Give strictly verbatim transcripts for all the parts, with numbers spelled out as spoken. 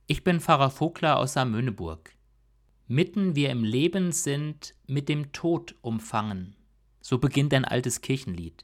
Ich bin Pfarrer Vogler aus Saarmöhneburg. Mitten wir im Leben sind, mit dem Tod umfangen. So beginnt ein altes Kirchenlied.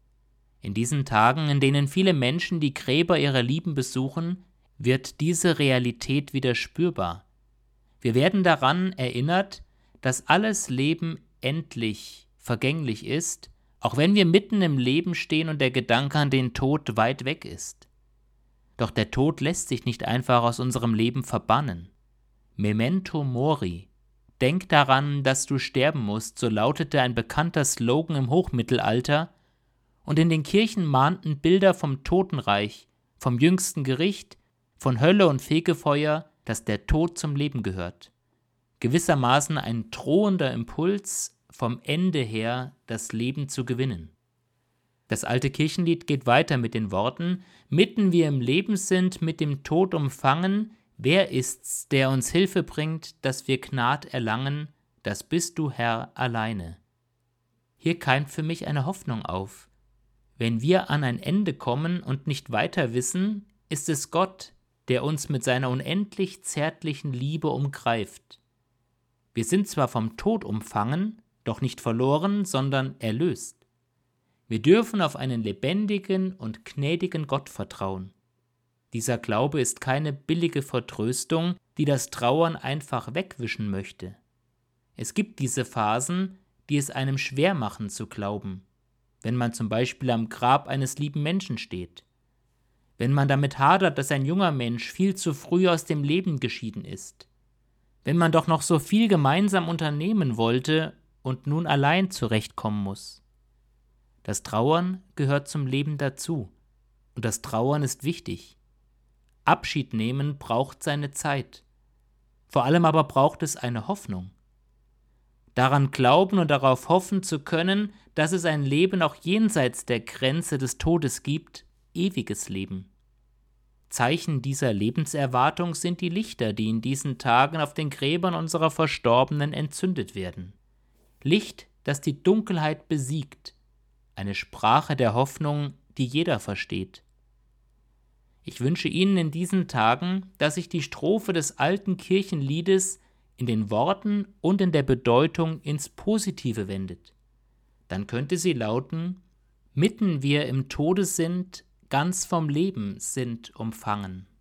In diesen Tagen, in denen viele Menschen die Gräber ihrer Lieben besuchen, wird diese Realität wieder spürbar. Wir werden daran erinnert, dass alles Leben endlich, vergänglich ist, auch wenn wir mitten im Leben stehen und der Gedanke an den Tod weit weg ist. Doch der Tod lässt sich nicht einfach aus unserem Leben verbannen. Memento mori. Denk daran, dass du sterben musst, so lautete ein bekannter Slogan im Hochmittelalter, und in den Kirchen mahnten Bilder vom Totenreich, vom jüngsten Gericht, von Hölle und Fegefeuer, dass der Tod zum Leben gehört. Gewissermaßen ein drohender Impuls, vom Ende her das Leben zu gewinnen. Das alte Kirchenlied geht weiter mit den Worten: Mitten wir im Leben sind, mit dem Tod umfangen, wer ist's, der uns Hilfe bringt, dass wir Gnad erlangen? Das bist du, Herr, alleine. Hier keimt für mich eine Hoffnung auf. Wenn wir an ein Ende kommen und nicht weiter wissen, ist es Gott, der uns mit seiner unendlich zärtlichen Liebe umgreift. Wir sind zwar vom Tod umfangen, doch nicht verloren, sondern erlöst. Wir dürfen auf einen lebendigen und gnädigen Gott vertrauen. Dieser Glaube ist keine billige Vertröstung, die das Trauern einfach wegwischen möchte. Es gibt diese Phasen, die es einem schwer machen zu glauben, wenn man zum Beispiel am Grab eines lieben Menschen steht, wenn man damit hadert, dass ein junger Mensch viel zu früh aus dem Leben geschieden ist, wenn man doch noch so viel gemeinsam unternehmen wollte und nun allein zurechtkommen muss. Das Trauern gehört zum Leben dazu, und das Trauern ist wichtig. Abschied nehmen braucht seine Zeit. Vor allem aber braucht es eine Hoffnung. Daran glauben und darauf hoffen zu können, dass es ein Leben auch jenseits der Grenze des Todes gibt, ewiges Leben. Zeichen dieser Lebenserwartung sind die Lichter, die in diesen Tagen auf den Gräbern unserer Verstorbenen entzündet werden. Licht, das die Dunkelheit besiegt. Eine Sprache der Hoffnung, die jeder versteht. Ich wünsche Ihnen in diesen Tagen, dass sich die Strophe des alten Kirchenliedes in den Worten und in der Bedeutung ins Positive wendet. Dann könnte sie lauten: Mitten wir im Tode sind, ganz vom Leben sind umfangen.